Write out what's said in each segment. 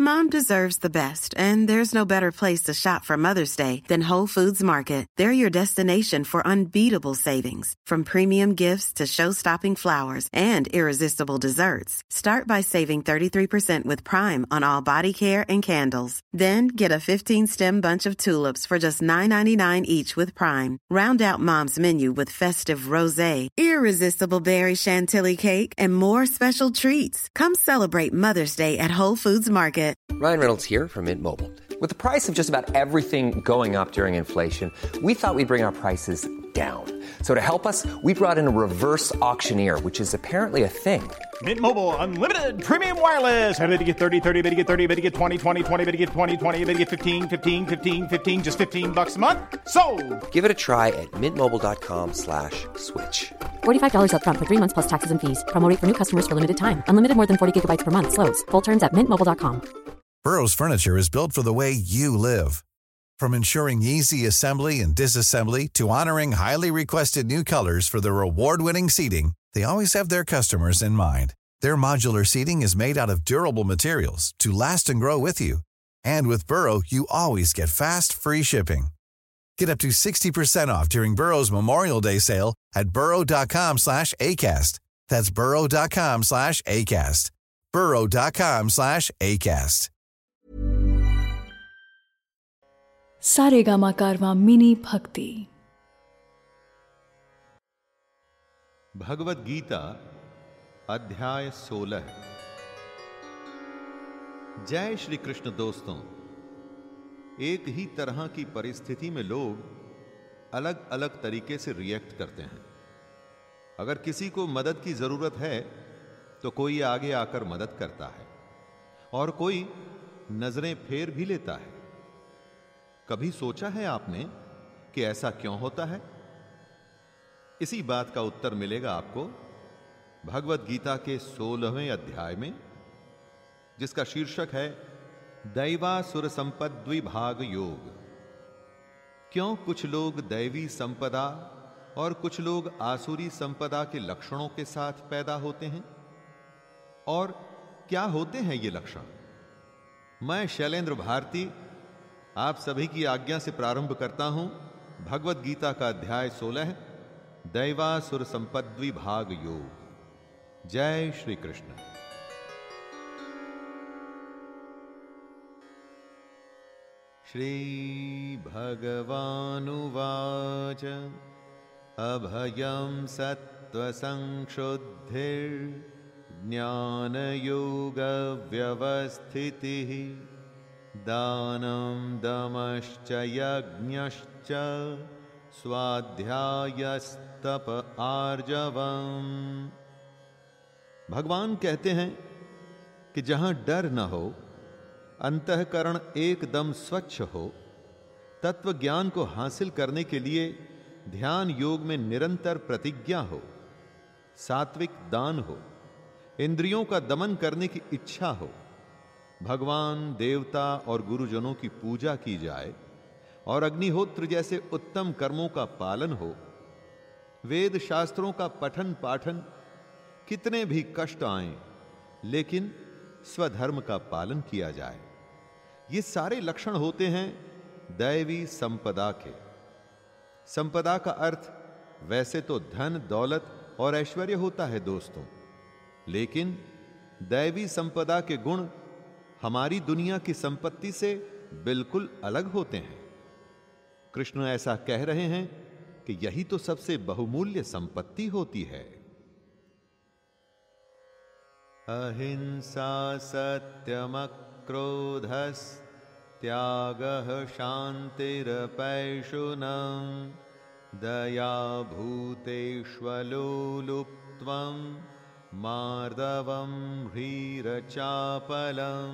Mom deserves the best, and there's no better place to shop for Mother's Day than Whole Foods Market. They're your destination for unbeatable savings, from premium gifts to show-stopping flowers and irresistible desserts. Start by saving 33% with Prime on all body care and candles. Then get a 15-stem bunch of tulips for just $9.99 each with Prime. Round out Mom's menu with festive rosé, irresistible berry chantilly cake, and more special treats. Come celebrate Mother's Day at Whole Foods Market. Ryan Reynolds here from Mint Mobile. With the price of just about everything going up during inflation, we thought we'd bring our prices down. So to help us, we brought in a reverse auctioneer, which is apparently a thing. Mint Mobile Unlimited Premium Wireless. How to get 30, 30, bit to get 30, bit to get 20, 20, 20, bit to get 20, 20, bit to get 15, 15, 15, 15, just $15 a month? Sold! Give it a try at mintmobile.com/switch. $45 up front for 3 months plus taxes and fees. Promo rate for new customers for limited time. Unlimited more than 40 gigabytes per month. Slows full terms at mintmobile.com. Burrow's furniture is built for the way you live. From ensuring easy assembly and disassembly to honoring highly requested new colors for their award-winning seating, they always have their customers in mind. Their modular seating is made out of durable materials to last and grow with you. And with Burrow, you always get fast, free shipping. Get up to 60% off during Burrow's Memorial Day sale at burrow.com/ACAST. That's burrow.com/ACAST. burrow.com/ACAST. Saregama Karwaan mini भक्ति। भगवद गीता अध्याय 16। जय श्री कृष्ण। दोस्तों, एक ही तरह की परिस्थिति में लोग अलग अलग तरीके से रिएक्ट करते हैं। अगर किसी को मदद की जरूरत है तो कोई आगे आकर मदद करता है और कोई नजरें फेर भी लेता है। कभी सोचा है आपने कि ऐसा क्यों होता है? इसी बात का उत्तर मिलेगा आपको भगवद गीता के 16वें अध्याय में, जिसका शीर्षक है दैवासुर संपद्विभाग योग। क्यों कुछ लोग दैवी संपदा और कुछ लोग आसुरी संपदा के लक्षणों के साथ पैदा होते हैं, और क्या होते हैं ये लक्षण? मैं शैलेंद्र भारती आप सभी की आज्ञा से प्रारंभ करता हूं भगवद गीता का अध्याय 16, दैवासुर संपद्विभाग योग। जय श्री कृष्ण। श्री भगवानुवाच अभयं सत्त्वसंशुद्धिर् ज्ञानयोगव्यवस्थितिः दानं दमश्च यज्ञश्च स्वाध्यायस्तप आर्जवम्। भगवान कहते हैं कि जहां डर न हो, अंतःकरण एकदम स्वच्छ हो, तत्व ज्ञान को हासिल करने के लिए ध्यान योग में निरंतर प्रतिज्ञा हो, सात्विक दान हो, इंद्रियों का दमन करने की इच्छा हो, भगवान, देवता और गुरुजनों की पूजा की जाए और अग्निहोत्र जैसे उत्तम कर्मों का पालन हो, वेद शास्त्रों का पठन पाठन, कितने भी कष्ट आएं लेकिन स्वधर्म का पालन किया जाए, ये सारे लक्षण होते हैं दैवी संपदा के। संपदा का अर्थ वैसे तो धन, दौलत और ऐश्वर्य होता है दोस्तों, लेकिन दैवी संपदा के गुण हमारी दुनिया की संपत्ति से बिल्कुल अलग होते हैं। कृष्ण ऐसा कह रहे हैं कि यही तो सबसे बहुमूल्य संपत्ति होती है। अहिंसा सत्यमक्रोधस्त्यागः शान्तिरपैशुनम् दया भूतेष्वलोलुप्त्वं मार्दवं ह्रीरचापलम्।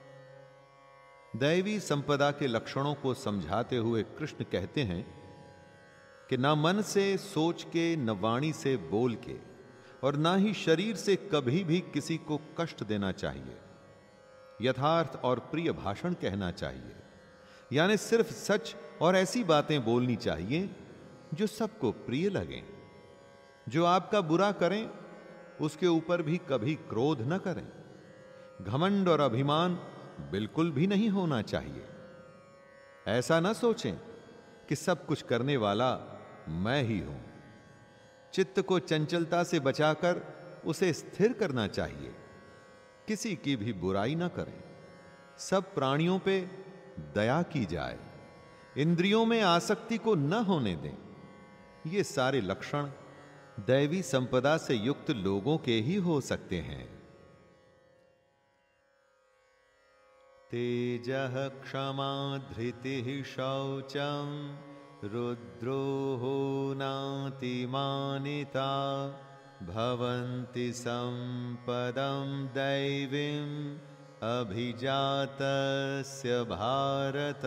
दैवी संपदा के लक्षणों को समझाते हुए कृष्ण कहते हैं कि ना मन से सोच के, न वाणी से बोल के, और ना ही शरीर से कभी भी किसी को कष्ट देना चाहिए। यथार्थ और प्रिय भाषण कहना चाहिए, यानी सिर्फ सच और ऐसी बातें बोलनी चाहिए जो सबको प्रिय लगें। जो आपका बुरा करें उसके ऊपर भी कभी क्रोध न करें। घमंड और अभिमान बिल्कुल भी नहीं होना चाहिए। ऐसा न सोचें कि सब कुछ करने वाला मैं ही हूं। चित्त को चंचलता से बचाकर उसे स्थिर करना चाहिए। किसी की भी बुराई न करें। सब प्राणियों पे दया की जाए। इंद्रियों में आसक्ति को न होने दें। ये सारे लक्षण दैवी संपदा से युक्त लोगों के ही हो सकते हैं। तेजः क्षमा धृतिः शौचम रुद्रोहो नातिमानिता भवन्ति संपदं दैवीं अभिजातस्य भारत।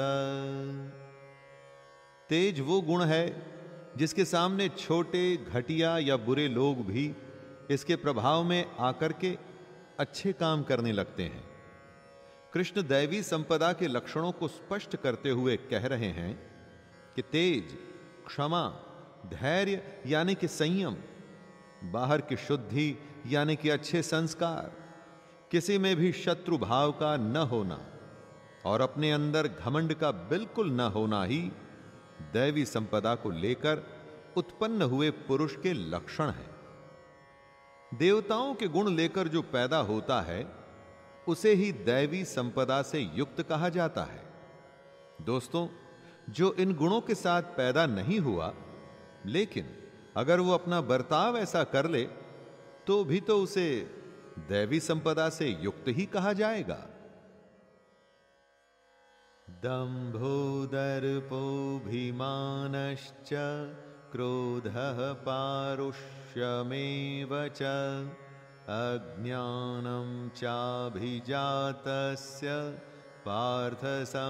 तेज वो गुण है जिसके सामने छोटे, घटिया या बुरे लोग भी इसके प्रभाव में आकर के अच्छे काम करने लगते हैं। कृष्ण दैवी संपदा के लक्षणों को स्पष्ट करते हुए कह रहे हैं कि तेज, क्षमा, धैर्य यानी कि संयम, बाहर की शुद्धि यानी कि अच्छे संस्कार, किसी में भी शत्रु भाव का न होना और अपने अंदर घमंड का बिल्कुल न होना ही दैवी संपदा को लेकर उत्पन्न हुए पुरुष के लक्षण हैं। देवताओं के गुण लेकर जो पैदा होता है उसे ही दैवी संपदा से युक्त कहा जाता है। दोस्तों, जो इन गुणों के साथ पैदा नहीं हुआ, लेकिन अगर वो अपना बर्ताव ऐसा कर ले तो भी तो उसे दैवी संपदा से युक्त ही कहा जाएगा। दंभो दर्पोऽभिमानश्च क्रोधः पारुष्यमेव च अज्ञानं चाभिजातस्य पार्थ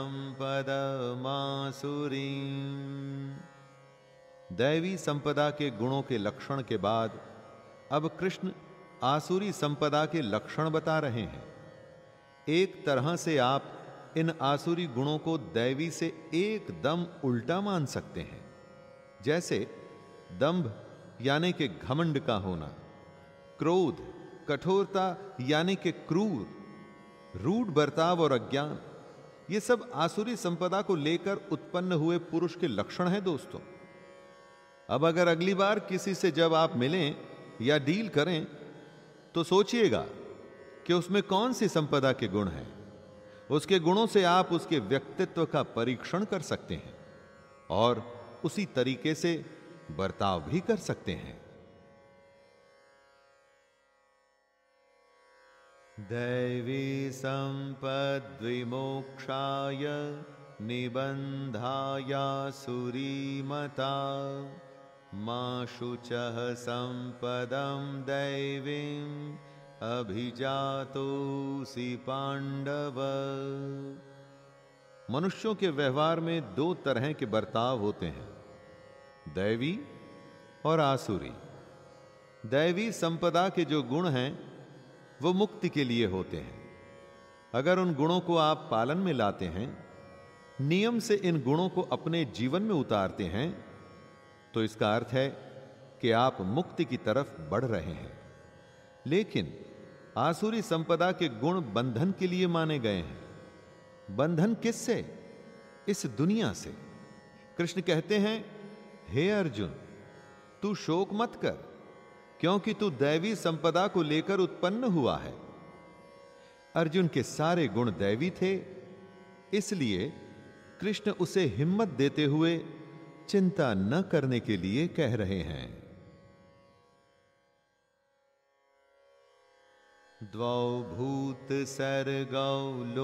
संपदमासुरीम्। दैवी संपदा के गुणों के लक्षण के बाद अब कृष्ण आसुरी संपदा के लक्षण बता रहे हैं। एक तरह से आप इन आसुरी गुणों को दैवी से एकदम उल्टा मान सकते हैं। जैसे दंभ यानी कि घमंड का होना, क्रोध, कठोरता यानी कि क्रूर, रूढ़ बर्ताव और अज्ञान, ये सब आसुरी संपदा को लेकर उत्पन्न हुए पुरुष के लक्षण हैं। दोस्तों, अब अगर अगली बार किसी से जब आप मिलें या डील करें तो सोचिएगा कि उसमें कौन सी संपदा के गुण हैं। उसके गुणों से आप उसके व्यक्तित्व का परीक्षण कर सकते हैं और उसी तरीके से बर्ताव भी कर सकते हैं। दैवी संपद्विमोक्षाय निबन्धायासुरीमता मा शुचः संपदं दैवीम् अभिजातोऽसि पांडव। मनुष्यों के व्यवहार में दो तरह के बर्ताव होते हैं, दैवी और आसुरी। दैवी संपदा के जो गुण हैं वो मुक्ति के लिए होते हैं। अगर उन गुणों को आप पालन में लाते हैं, नियम से इन गुणों को अपने जीवन में उतारते हैं, तो इसका अर्थ है कि आप मुक्ति की तरफ बढ़ रहे हैं। लेकिन आसुरी संपदा के गुण बंधन के लिए माने गए हैं। बंधन किससे? इस दुनिया से। कृष्ण कहते हैं, हे अर्जुन, तू शोक मत कर, क्योंकि तू दैवी संपदा को लेकर उत्पन्न हुआ है। अर्जुन के सारे गुण दैवी थे, इसलिए कृष्ण उसे हिम्मत देते हुए चिंता न करने के लिए कह रहे हैं। द्वौ भूत सर्गौ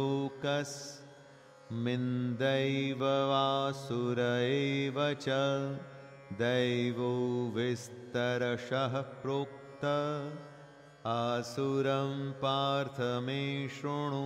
लोकस्मिन् वासुर एव च दैवो विस्तरशः प्रोक्त आसुरं पार्थ मे शृणु।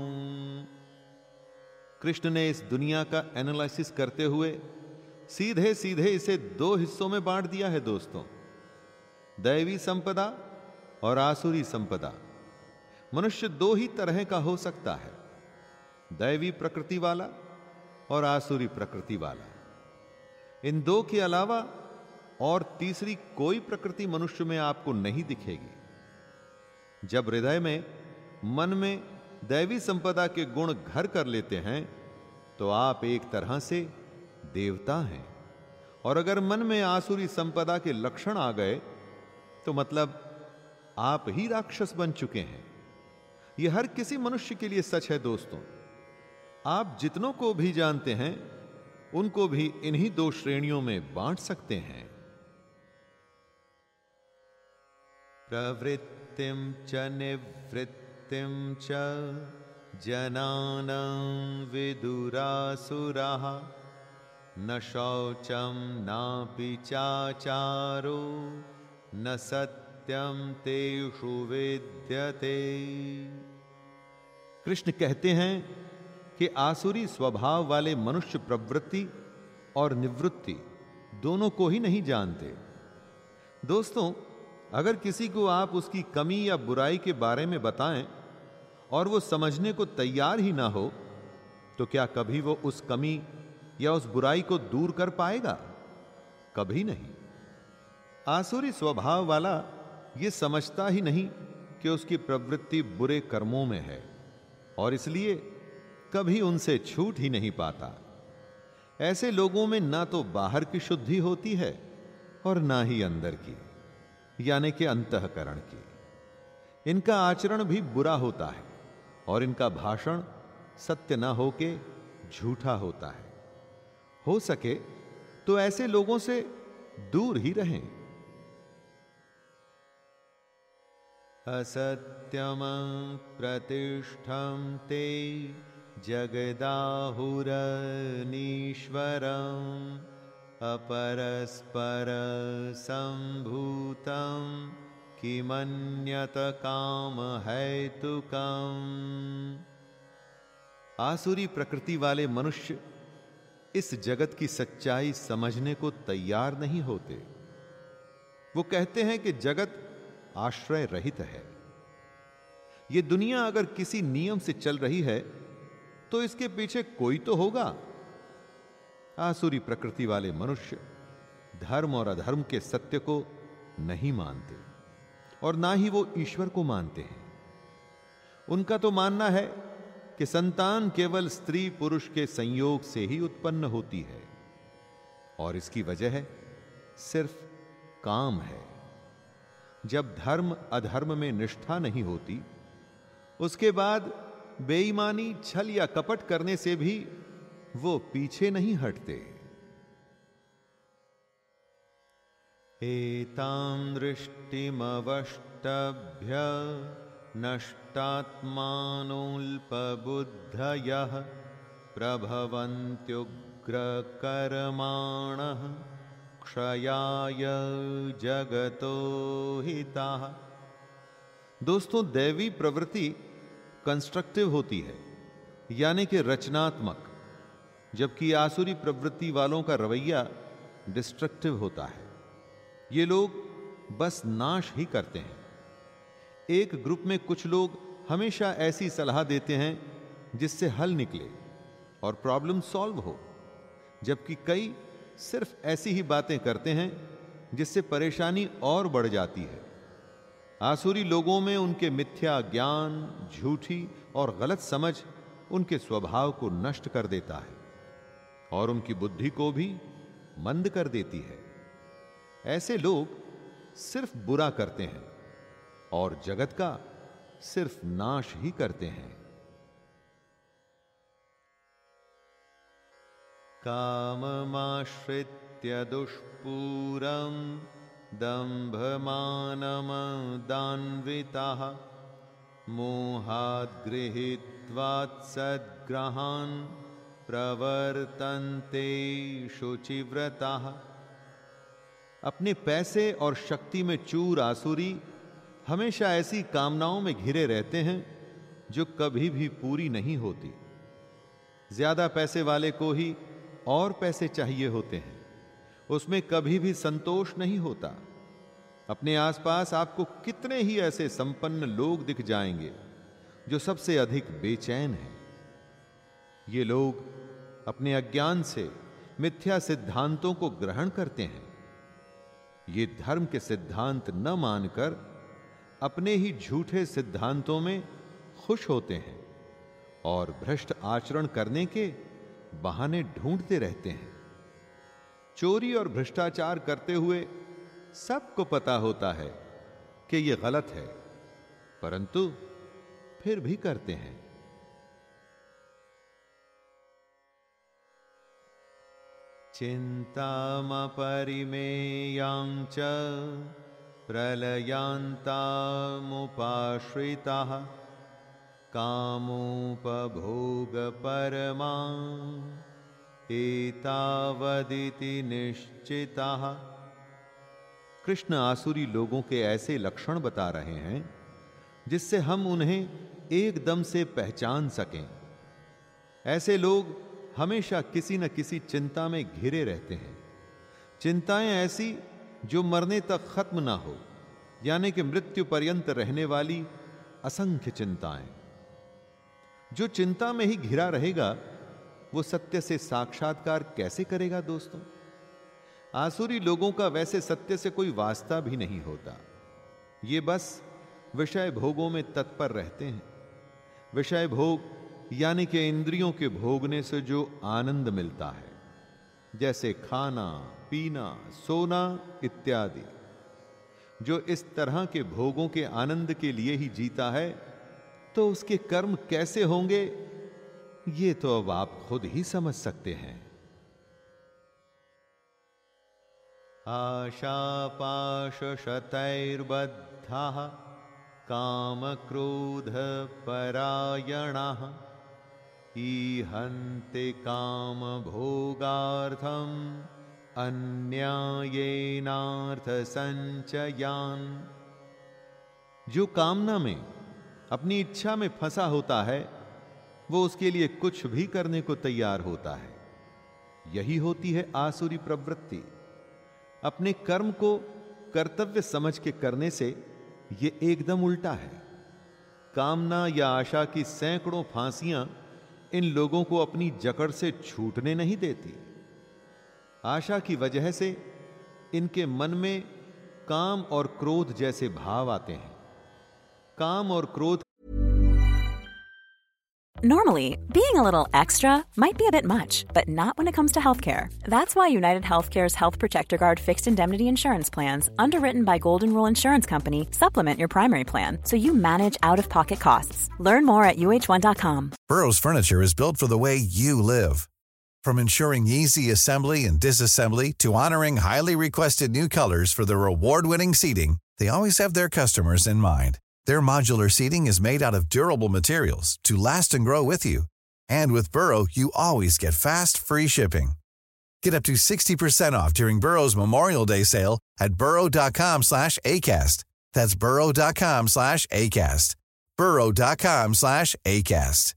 कृष्ण ने इस दुनिया का एनालिसिस करते हुए सीधे सीधे इसे दो हिस्सों में बांट दिया है। दोस्तों, दैवी संपदा और आसुरी संपदा। मनुष्य दो ही तरह का हो सकता है, दैवी प्रकृति वाला और आसुरी प्रकृति वाला। इन दो के अलावा और तीसरी कोई प्रकृति मनुष्य में आपको नहीं दिखेगी। जब हृदय में, मन में दैवी संपदा के गुण घर कर लेते हैं तो आप एक तरह से देवता हैं, और अगर मन में आसुरी संपदा के लक्षण आ गए तो मतलब आप ही राक्षस बन चुके हैं। यह हर किसी मनुष्य के लिए सच है दोस्तों। आप जितनों को भी जानते हैं उनको भी इन्हीं दो श्रेणियों में बांट सकते हैं। प्रवृत्तिम च निवृत्तिम च जनानां विदुरासुराः न शौचम नापि चाचारो न सत्यम तेषु विद्यते। कृष्ण कहते हैं कि आसुरी स्वभाव वाले मनुष्य प्रवृत्ति और निवृत्ति दोनों को ही नहीं जानते। दोस्तों, अगर किसी को आप उसकी कमी या बुराई के बारे में बताएं और वो समझने को तैयार ही ना हो, तो क्या कभी वो उस कमी या उस बुराई को दूर कर पाएगा? कभी नहीं। आसुरी स्वभाव वाला ये समझता ही नहीं कि उसकी प्रवृत्ति बुरे कर्मों में है, और इसलिए कभी उनसे छूट ही नहीं पाता। ऐसे लोगों में ना तो बाहर की शुद्धि होती है और ना ही अंदर की, यानी कि अंतःकरण की। इनका आचरण भी बुरा होता है और इनका भाषण सत्य ना होके झूठा होता है। हो सके तो ऐसे लोगों से दूर ही रहें। असत्यम प्रतिष्ठं ते जगदाहुरनीश्वरम् अपरस्पर संभूतं किमन्यत काम हेतुकम्। आसुरी प्रकृति वाले मनुष्य इस जगत की सच्चाई समझने को तैयार नहीं होते। वो कहते हैं कि जगत आश्रय रहित है। ये दुनिया अगर किसी नियम से चल रही है तो इसके पीछे कोई तो होगा। आसुरी प्रकृति वाले मनुष्य धर्म और अधर्म के सत्य को नहीं मानते और ना ही वो ईश्वर को मानते हैं। उनका तो मानना है कि संतान केवल स्त्री पुरुष के संयोग से ही उत्पन्न होती है, और इसकी वजह सिर्फ काम है। जब धर्म अधर्म में निष्ठा नहीं होती, उसके बाद बेईमानी, छल या कपट करने से भी वो पीछे नहीं हटते। एतां दृष्टिमवष्टभ्य नष्टात्मानोऽल्पबुद्धयः प्रभवन्त्युग्रकर्माणः क्षयाय जगतो हिताः। दोस्तों, दैवी प्रवृत्ति कंस्ट्रक्टिव होती है, यानी कि रचनात्मक, जबकि आसुरी प्रवृत्ति वालों का रवैया डिस्ट्रक्टिव होता है। ये लोग बस नाश ही करते हैं। एक ग्रुप में कुछ लोग हमेशा ऐसी सलाह देते हैं जिससे हल निकले और प्रॉब्लम सॉल्व हो, जबकि कई सिर्फ ऐसी ही बातें करते हैं जिससे परेशानी और बढ़ जाती है। आसुरी लोगों में उनके मिथ्या ज्ञान, झूठी और गलत समझ उनके स्वभाव को नष्ट कर देता है और उनकी बुद्धि को भी मंद कर देती है। ऐसे लोग सिर्फ बुरा करते हैं और जगत का सिर्फ नाश ही करते हैं। काममाश्रित्य दुष्पूरं दम्भमानमदान्विताः मोहाद् गृहीत्वात् सद्ग्रहान् प्रवर्तन्ते शुचिव्रताः। अपने पैसे और शक्ति में चूर आसुरी हमेशा ऐसी कामनाओं में घिरे रहते हैं जो कभी भी पूरी नहीं होती। ज्यादा पैसे वाले को ही और पैसे चाहिए होते हैं, उसमें कभी भी संतोष नहीं होता। अपने आसपास आपको कितने ही ऐसे संपन्न लोग दिख जाएंगे जो सबसे अधिक बेचैन हैं। ये लोग अपने अज्ञान से मिथ्या सिद्धांतों को ग्रहण करते हैं। ये धर्म के सिद्धांत न मानकर अपने ही झूठे सिद्धांतों में खुश होते हैं और भ्रष्ट आचरण करने के बहाने ढूंढते रहते हैं। चोरी और भ्रष्टाचार करते हुए सबको पता होता है कि यह गलत है, परंतु फिर भी करते हैं। चिंतामपरिमेयां च प्रलयान्तामुपाश्रिताः कामोपभोगपरमा एतावदिति निश्चिताः। कृष्ण आसुरी लोगों के ऐसे लक्षण बता रहे हैं जिससे हम उन्हें एकदम से पहचान सकें। ऐसे लोग हमेशा किसी न किसी चिंता में घिरे रहते हैं। चिंताएं ऐसी जो मरने तक खत्म ना हो, यानी कि मृत्यु पर्यंत रहने वाली असंख्य चिंताएं। जो चिंता में ही घिरा रहेगा वो सत्य से साक्षात्कार कैसे करेगा दोस्तों? आसुरी लोगों का वैसे सत्य से कोई वास्ता भी नहीं होता। ये बस विषय भोगों में तत्पर रहते हैं। विषय भोग यानी कि इंद्रियों के भोगने से जो आनंद मिलता है, जैसे खाना, पीना, सोना इत्यादि, जो इस तरह के भोगों के आनंद के लिए ही जीता है, तो उसके कर्म कैसे होंगे ये तो अब आप खुद ही समझ सकते हैं। आशापाशशतैर्बद्धाः कामक्रोधपरायणाः ईहन्ते कामभोगार्थम् अन्यायेनार्थसंचयान्। जो कामना में, अपनी इच्छा में फंसा होता है, वो उसके लिए कुछ भी करने को तैयार होता है। यही होती है आसुरी प्रवृत्ति। अपने कर्म को कर्तव्य समझ के करने से ये एकदम उल्टा है। कामना या आशा की सैकड़ों फांसियां इन लोगों को अपनी जकड़ से छूटने नहीं देती। आशा की वजह से इनके मन में काम और क्रोध जैसे भाव आते हैं। काम और क्रोध Normally, being a little extra might be a bit much, but not when it comes to healthcare. That's why United Healthcare's Health Protector Guard fixed indemnity insurance plans, underwritten by Golden Rule Insurance Company, supplement your primary plan so you manage out-of-pocket costs. Learn more at uh1.com. Burrow's furniture is built for the way you live. From ensuring easy assembly and disassembly to honoring highly requested new colors for their award-winning seating, they always have their customers in mind. Their modular seating is made out of durable materials to last and grow with you. And with Burrow, you always get fast, free shipping. Get up to 60% off during Burrow's Memorial Day sale at burrow.com/ACAST. That's burrow.com/ACAST. burrow.com/ACAST.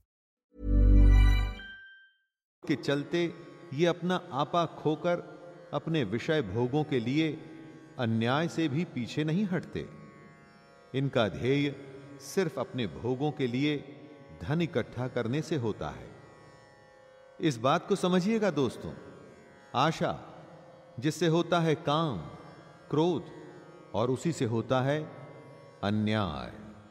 के चलते ये अपना आपा खोकर अपने विषय भोगों के लिए अन्याय से भी पीछे नहीं हटते। इनका ध्येय सिर्फ अपने भोगों के लिए धन इकट्ठा करने से होता है। इस बात को समझिएगा दोस्तों। आशा, जिससे होता है काम, क्रोध, और उसी से होता है अन्याय।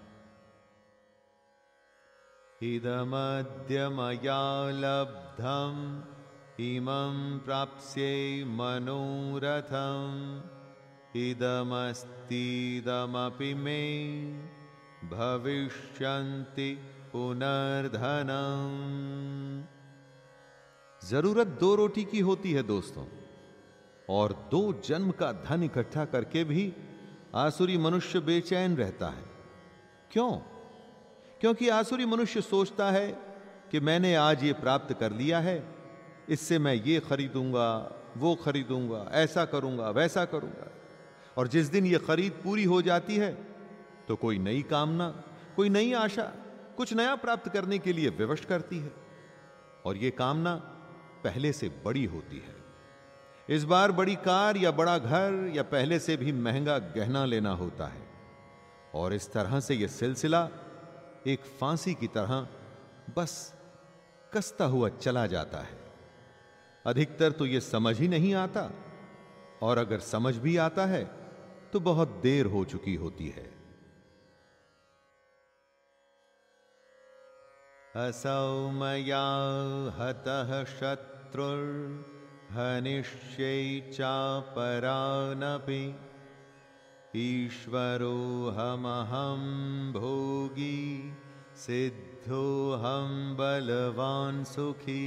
इदमद्य मया लब्धम् इमं प्राप्स्ये मनोरथम् इदमस्तीदमपि मे भविष्यन्ति पुनर्धनम्। जरूरत 2 रोटी की होती है दोस्तों, और 2 जन्म का धन इकट्ठा करके भी आसुरी मनुष्य बेचैन रहता है। क्यों? क्योंकि आसुरी मनुष्य सोचता है कि मैंने आज ये प्राप्त कर लिया है, इससे मैं ये खरीदूंगा, वो खरीदूंगा, ऐसा करूंगा, वैसा करूंगा। और जिस दिन ये खरीद पूरी हो जाती है तो कोई नई कामना, कोई नई आशा, कुछ नया प्राप्त करने के लिए विवश करती है, और ये कामना पहले से बड़ी होती है। इस बार बड़ी कार या बड़ा घर या पहले से भी महंगा गहना लेना होता है, और इस तरह से यह सिलसिला एक फांसी की तरह बस कसता हुआ चला जाता है। अधिकतर तो यह समझ ही नहीं आता, और अगर समझ भी आता है तो बहुत देर हो चुकी होती है। असौ मया हतः शत्रुर्हनिष्ये चापरानपि ईश्वरोऽहमहं भोगी सिद्धोऽहं बलवान सुखी।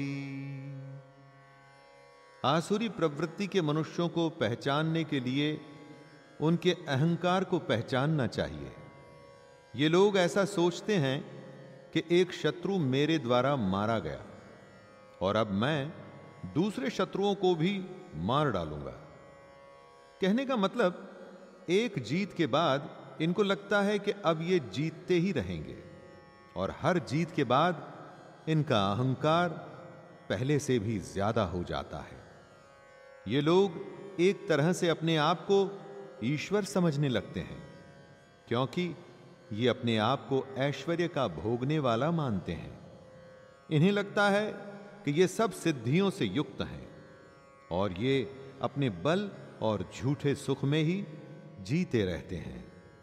आसुरी प्रवृत्ति के मनुष्यों को पहचानने के लिए उनके अहंकार को पहचानना चाहिए। ये लोग ऐसा सोचते हैं कि एक शत्रु मेरे द्वारा मारा गया और अब मैं दूसरे शत्रुओं को भी मार डालूंगा। कहने का मतलब, एक जीत के बाद इनको लगता है कि अब ये जीतते ही रहेंगे और हर जीत के बाद इनका अहंकार पहले से भी ज्यादा हो जाता है। ये लोग एक तरह से अपने आप को ईश्वर समझने लगते हैं, क्योंकि ये अपने आप को ऐश्वर्य का भोगने वाला मानते हैं। इन्हें लगता है कि ये सब सिद्धियों से युक्त हैं और ये अपने बल और झूठे सुख में ही जीते रहते हैं।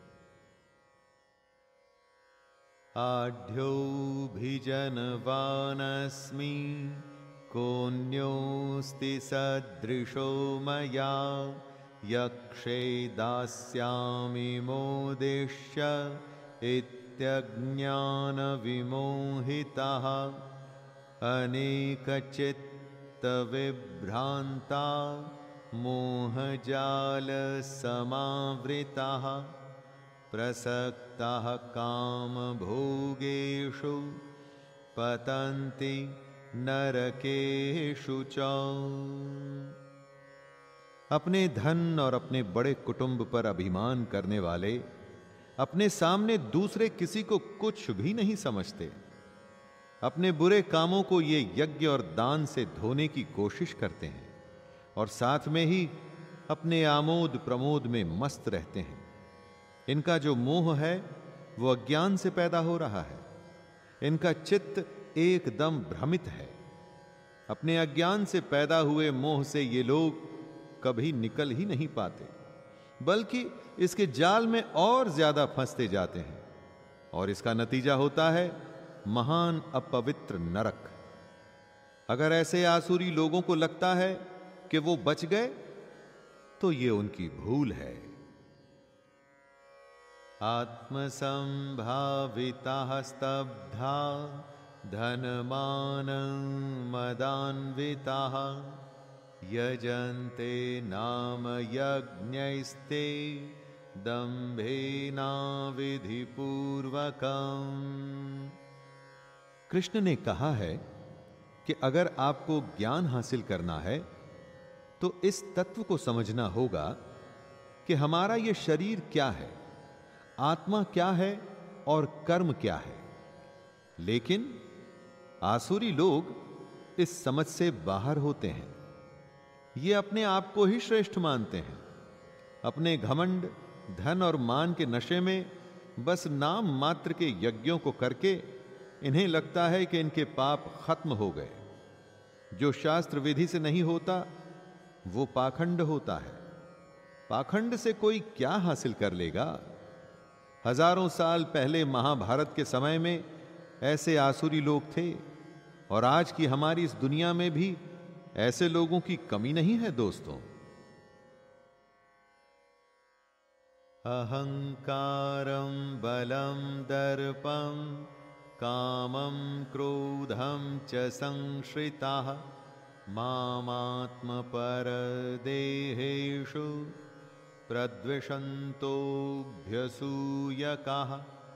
आढ्योऽभिजनवानस्मि कोऽन्योऽस्ति सदृशो मया यक्षे दास्यामि मोदिष्य इत्यज्ञानविमोहिताः अनेकचित्तविभ्रान्ता मोहजालसमावृताः प्रसक्ताः कामभोगेषु पतन्ति नरकेषु च। अपने धन और अपने बड़े कुटुंब पर अभिमान करने वाले अपने सामने दूसरे किसी को कुछ भी नहीं समझते। अपने बुरे कामों को ये यज्ञ और दान से धोने की कोशिश करते हैं और साथ में ही अपने आमोद प्रमोद में मस्त रहते हैं। इनका जो मोह है वो अज्ञान से पैदा हो रहा है। इनका चित्त एकदम भ्रमित है। अपने अज्ञान से पैदा हुए मोह से ये लोग कभी निकल ही नहीं पाते, बल्कि इसके जाल में और ज्यादा फंसते जाते हैं और इसका नतीजा होता है महान अपवित्र नरक। अगर ऐसे आसुरी लोगों को लगता है कि वो बच गए तो ये उनकी भूल है। आत्मसंभाविताः स्तब्धा धनमानं मदान्विताः यजन्ते नाम यज्ञैस्ते दंभेनाविधिपूर्वकम्। कृष्ण ने कहा है कि अगर आपको ज्ञान हासिल करना है तो इस तत्व को समझना होगा कि हमारा यह शरीर क्या है, आत्मा क्या है और कर्म क्या है। लेकिन आसुरी लोग इस समझ से बाहर होते हैं। ये अपने आप को ही श्रेष्ठ मानते हैं। अपने घमंड, धन और मान के नशे में बस नाम मात्र के यज्ञों को करके इन्हें लगता है कि इनके पाप खत्म हो गए। जो शास्त्र विधि से नहीं होता वो पाखंड होता है। पाखंड से कोई क्या हासिल कर लेगा। हजारों साल पहले महाभारत के समय में ऐसे आसुरी लोग थे और आज की हमारी इस दुनिया में भी ऐसे लोगों की कमी नहीं है दोस्तों। अहंकारं बलं दर्पं कामं क्रोधं च संश्रिताः मामात्मपरदेहेषु प्रद्विषन्तोऽभ्यसूयकाः।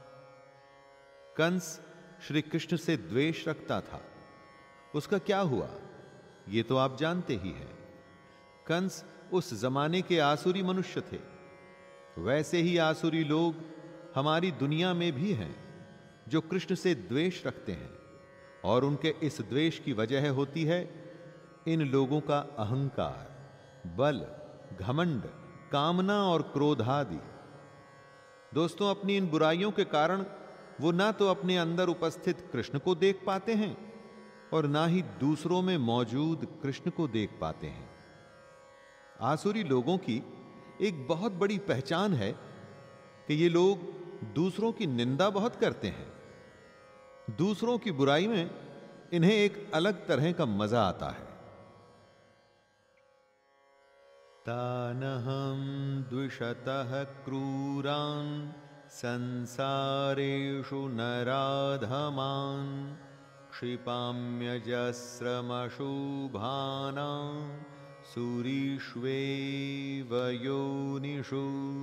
कंस श्री कृष्ण से द्वेष रखता था। उसका क्या हुआ ये तो आप जानते ही हैं। कंस उस जमाने के आसुरी मनुष्य थे। वैसे ही आसुरी लोग हमारी दुनिया में भी हैं जो कृष्ण से द्वेष रखते हैं और उनके इस द्वेष की वजह होती है इन लोगों का अहंकार, बल, घमंड, कामना और क्रोध आदि। दोस्तों, अपनी इन बुराइयों के कारण वो ना तो अपने अंदर उपस्थित कृष्ण को देख पाते हैं और ना ही दूसरों में मौजूद कृष्ण को देख पाते हैं। आसुरी लोगों की एक बहुत बड़ी पहचान है कि ये लोग दूसरों की निंदा बहुत करते हैं। दूसरों की बुराई में इन्हें एक अलग तरह का मजा आता है। तानहं द्विषतः क्रूरान् संसारेषु नराधमान् क्षिपाम्यजस्रमशुभानां सूरीष्वेव योनिषु।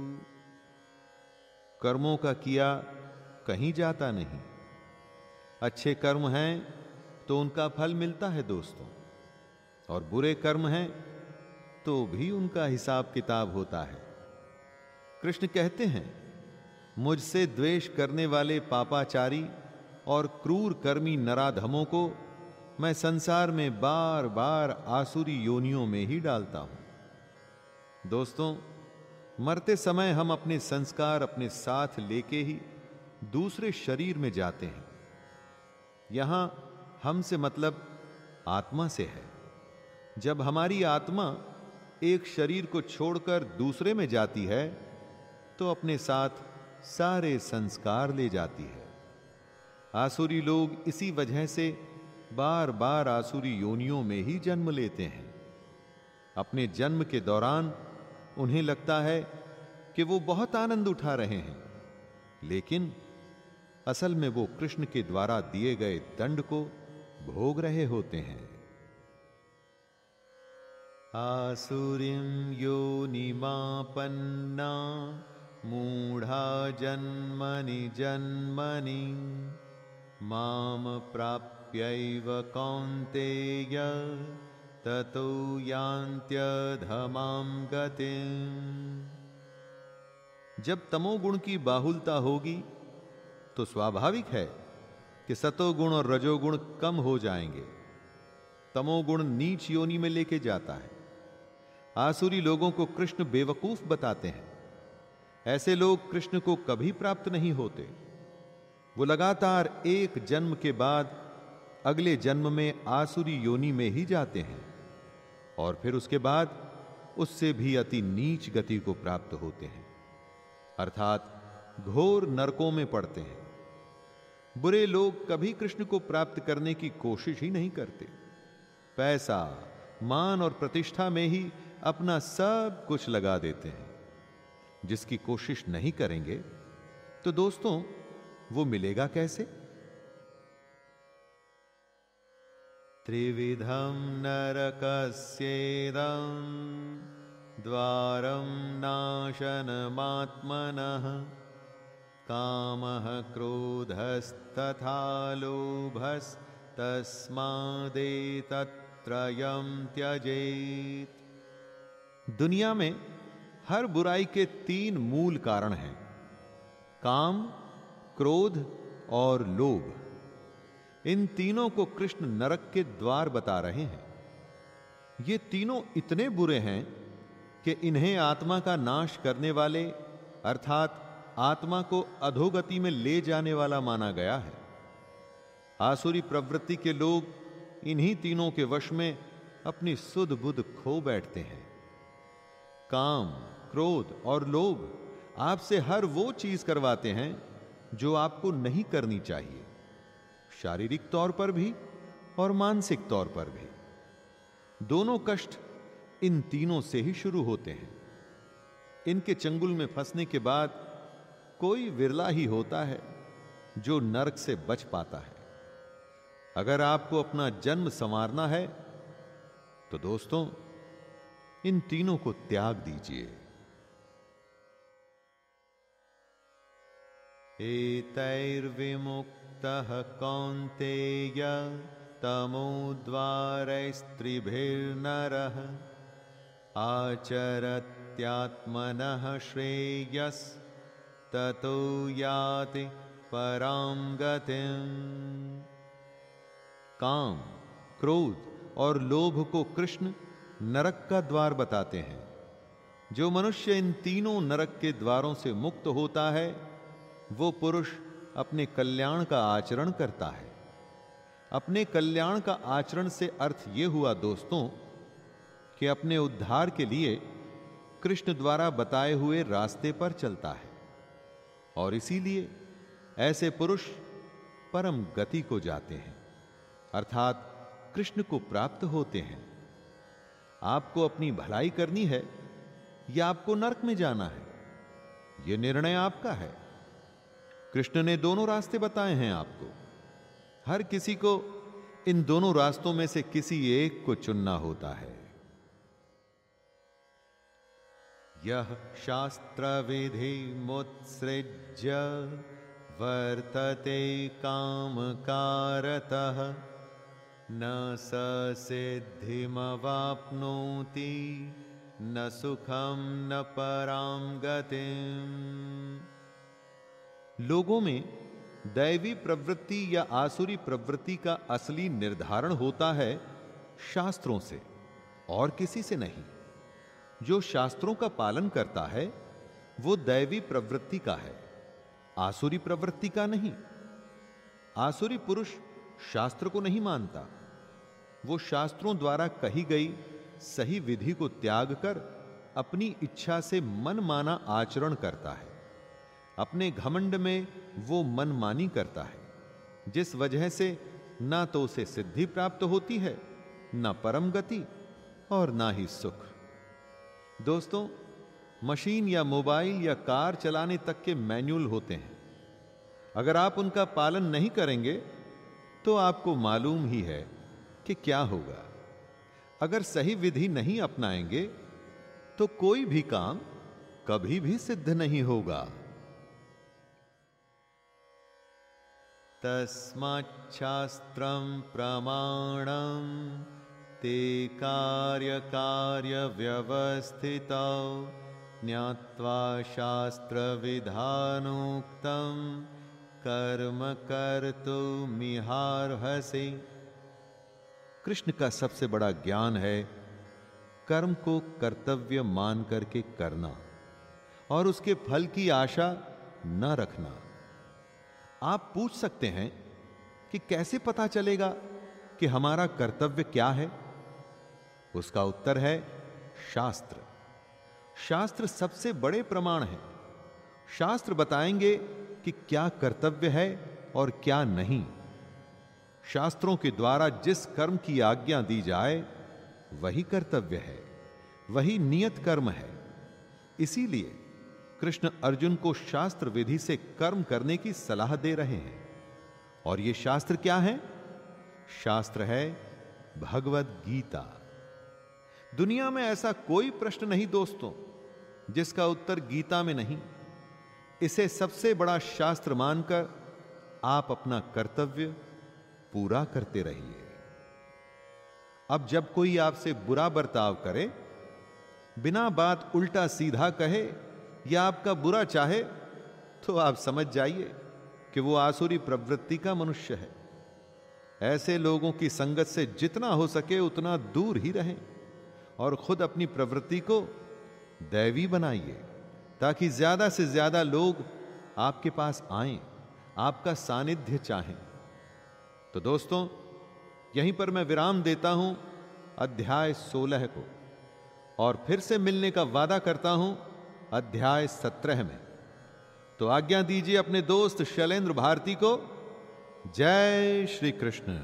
कर्मों का किया कहीं जाता नहीं। अच्छे कर्म हैं तो उनका फल मिलता है दोस्तों, और बुरे कर्म हैं तो भी उनका हिसाब किताब होता है। कृष्ण कहते हैं, मुझसे द्वेष करने वाले पापाचारी और क्रूर कर्मी नराधमों को मैं संसार में बार बार आसुरी योनियों में ही डालता हूं। दोस्तों, मरते समय हम अपने संस्कार अपने साथ लेके ही दूसरे शरीर में जाते हैं। यहां हम से मतलब आत्मा से है। जब हमारी आत्मा एक शरीर को छोड़कर दूसरे में जाती है तो अपने साथ सारे संस्कार ले जाती है। आसुरी लोग इसी वजह से बार बार आसुरी योनियों में ही जन्म लेते हैं। अपने जन्म के दौरान उन्हें लगता है कि वो बहुत आनंद उठा रहे हैं, लेकिन असल में वो कृष्ण के द्वारा दिए गए दंड को भोग रहे होते हैं। आसुरीं योनिमापन्ना मूढ़ा जन्मनि जन्मनि माम प्राप्यैव कौन्तेय ततो यान्त्यधमां गतिम्। जब तमोगुण की बाहुलता होगी तो स्वाभाविक है कि सतोगुण और रजोगुण कम हो जाएंगे। तमोगुण नीच योनि में लेके जाता है। आसुरी लोगों को कृष्ण बेवकूफ बताते हैं। ऐसे लोग कृष्ण को कभी प्राप्त नहीं होते। वो लगातार एक जन्म के बाद अगले जन्म में आसुरी योनि में ही जाते हैं और फिर उसके बाद उससे भी अति नीच गति को प्राप्त होते हैं, अर्थात घोर नरकों में पड़ते हैं। बुरे लोग कभी कृष्ण को प्राप्त करने की कोशिश ही नहीं करते। पैसा, मान और प्रतिष्ठा में ही अपना सब कुछ लगा देते हैं। जिसकी कोशिश नहीं करेंगे तो दोस्तों वो मिलेगा कैसे? त्रिविधं नरकस्येदं द्वारं नाशनमात्मनः कामः क्रोधस्तथा लोभस्तस्मादेतत्त्रयं त्यजेत्। दुनिया में हर बुराई के 3 मूल कारण हैं, काम, क्रोध और लोभ। इन तीनों को कृष्ण नरक के द्वार बता रहे हैं। ये तीनों इतने बुरे हैं कि इन्हें आत्मा का नाश करने वाले अर्थात आत्मा को अधोगति में ले जाने वाला माना गया है। आसुरी प्रवृत्ति के लोग इन्हीं तीनों के वश में अपनी सुध बुध खो बैठते हैं। काम, क्रोध और लोभ आपसे हर वो चीज करवाते हैं जो आपको नहीं करनी चाहिए, शारीरिक तौर पर भी और मानसिक तौर पर भी। दोनों कष्ट इन तीनों से ही शुरू होते हैं। इनके चंगुल में फंसने के बाद कोई विरला ही होता है जो नरक से बच पाता है। अगर आपको अपना जन्म संवारना है तो दोस्तों इन तीनों को त्याग दीजिए। एतैर्विमुक्तः कौन्तेय तमोद्वारैस्त्रिभिर्नरः आचरत्यात्मनः श्रेयस्ततो याति परां गतिम्। काम, क्रोध और लोभ को कृष्ण नरक का द्वार बताते हैं। जो मनुष्य इन तीनों नरक के द्वारों से मुक्त होता है वो पुरुष अपने कल्याण का आचरण करता है। अपने कल्याण का आचरण से अर्थ यह हुआ दोस्तों कि अपने उद्धार के लिए कृष्ण द्वारा बताए हुए रास्ते पर चलता है। और इसीलिए ऐसे पुरुष परम गति को जाते हैं, अर्थात कृष्ण को प्राप्त होते हैं। आपको अपनी भलाई करनी है या आपको नरक में जाना है, यह निर्णय आपका है। कृष्ण ने दोनों रास्ते बताए हैं आपको। हर किसी को इन दोनों रास्तों में से किसी एक को चुनना होता है। यह शास्त्र विधि मुत्सृज्य वर्तते कामकारतः न स सिद्धिमवाप्नोति न सुखम न परां गतिम। लोगों में दैवी प्रवृत्ति या आसुरी प्रवृत्ति का असली निर्धारण होता है शास्त्रों से और किसी से नहीं। जो शास्त्रों का पालन करता है वो दैवी प्रवृत्ति का है, आसुरी प्रवृत्ति का नहीं। आसुरी पुरुष शास्त्र को नहीं मानता, वो शास्त्रों द्वारा कही गई सही विधि को त्याग कर अपनी इच्छा से मनमाना आचरण करता है। अपने घमंड में वो मनमानी करता है, जिस वजह से ना तो उसे सिद्धि प्राप्त होती है, ना परम गति और ना ही सुख। दोस्तों, मशीन या मोबाइल या कार चलाने तक के मैनुअल होते हैं। अगर आप उनका पालन नहीं करेंगे तो आपको मालूम ही है कि क्या होगा। अगर सही विधि नहीं अपनाएंगे तो कोई भी काम कभी भी सिद्ध नहीं होगा। तस्माच्छास्त्रं प्रमाणं ते कार्य व्यवस्थितौ ज्ञात्वा शास्त्र विधानोक्तं कर्म कर्तुमिहार्हसि। कृष्ण का सबसे बड़ा ज्ञान है कर्म को कर्तव्य मान करके करना और उसके फल की आशा न रखना। आप पूछ सकते हैं कि कैसे पता चलेगा कि हमारा कर्तव्य क्या है? उसका उत्तर है शास्त्र। शास्त्र सबसे बड़े प्रमाण हैं। शास्त्र बताएंगे कि क्या कर्तव्य है और क्या नहीं। शास्त्रों के द्वारा जिस कर्म की आज्ञा दी जाए वही कर्तव्य है, वही नियत कर्म है। इसीलिए कृष्ण अर्जुन को शास्त्र विधि से कर्म करने की सलाह दे रहे हैं। और ये शास्त्र क्या है? शास्त्र है भगवद गीता। दुनिया में ऐसा कोई प्रश्न नहीं दोस्तों जिसका उत्तर गीता में नहीं। इसे सबसे बड़ा शास्त्र मानकर आप अपना कर्तव्य पूरा करते रहिए। अब जब कोई आपसे बुरा बर्ताव करे, बिना बात उल्टा सीधा कहे या आपका बुरा चाहे, तो आप समझ जाइए कि वो आसुरी प्रवृत्ति का मनुष्य है। ऐसे लोगों की संगत से जितना हो सके उतना दूर ही रहें और खुद अपनी प्रवृत्ति को दैवी बनाइए, ताकि ज्यादा से ज्यादा लोग आपके पास आएं, आपका सानिध्य चाहें। तो दोस्तों, यहीं पर मैं विराम देता हूं अध्याय 16 को, और फिर से मिलने का वादा करता हूं अध्याय 17 में। तो आज्ञा दीजिए अपने दोस्त शैलेंद्र भारती को। जय Shri Krishna.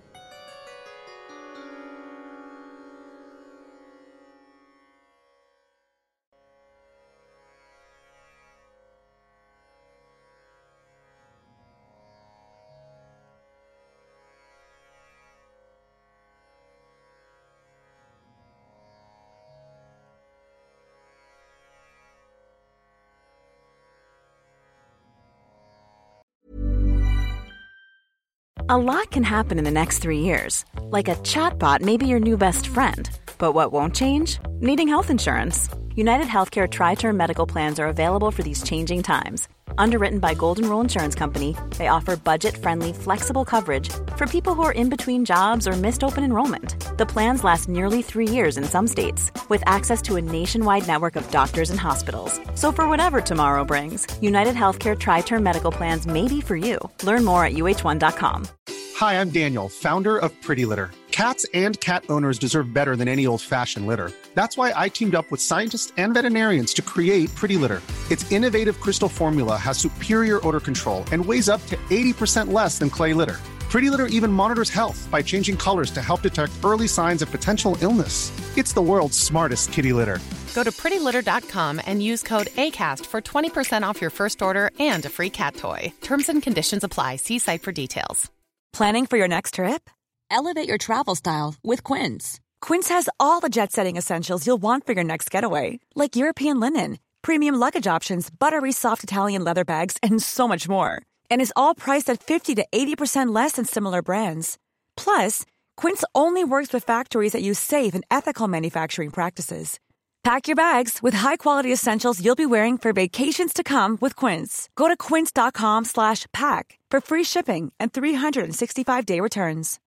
A lot can happen in the next 3 years. Like a chatbot may be your new best friend. But what won't change? Needing health insurance. United Healthcare Tri-Term Medical Plans are available for these changing times. Underwritten by Golden Rule Insurance Company, they offer budget-friendly, flexible coverage for people who are in between jobs or missed open enrollment. The plans last nearly 3 years in some states, with access to a nationwide network of doctors and hospitals. So for whatever tomorrow brings, United Healthcare Tri-Term Medical Plans may be for you. Learn more at uh1.com. Hi, I'm Daniel, founder of Pretty Litter. Cats and cat owners deserve better than any old-fashioned litter. That's why I teamed up with scientists and veterinarians to create Pretty Litter. Its innovative crystal formula has superior odor control and weighs up to 80% less than clay litter. Pretty Litter even monitors health by changing colors to help detect early signs of potential illness. It's the world's smartest kitty litter. Go to prettylitter.com and use code ACAST for 20% off your first order and a free cat toy. Terms and conditions apply. See site for details. Planning for your next trip? Elevate your travel style with Quince. Quince has all the jet-setting essentials you'll want for your next getaway, like European linen, premium luggage options, buttery soft Italian leather bags, and so much more. And is all priced at 50 to 80% less than similar brands. Plus, Quince only works with factories that use safe and ethical manufacturing practices. Pack your bags with high-quality essentials you'll be wearing for vacations to come with Quince. Go to quince.com/pack for free shipping and 365-day returns.